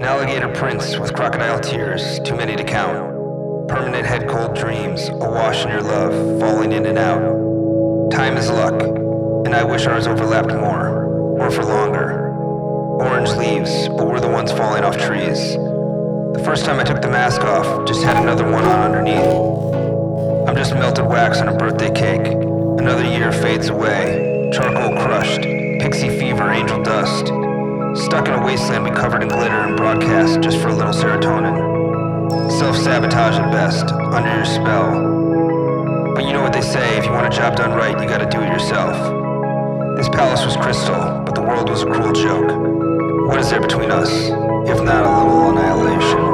alligator prince with crocodile tears, too many to count. Permanent head cold dreams, awash in your love, falling in and out. Time is luck, and I wish ours overlapped more, or for longer. Orange leaves, but we're the ones falling off trees. The first time I took the mask off, just had another one on underneath. I'm just melted wax on a birthday cake. Another year fades away, charcoal crushed, pixie fever, angel dust. Stuck in a wasteland we covered in glitter and broadcast just for a little serotonin. Self-sabotage at best, under your spell. But you know what they say, if you want a job done right, you gotta do it yourself. This palace was crystal, but the world was a cruel joke. What is there between us, if not a little annihilation?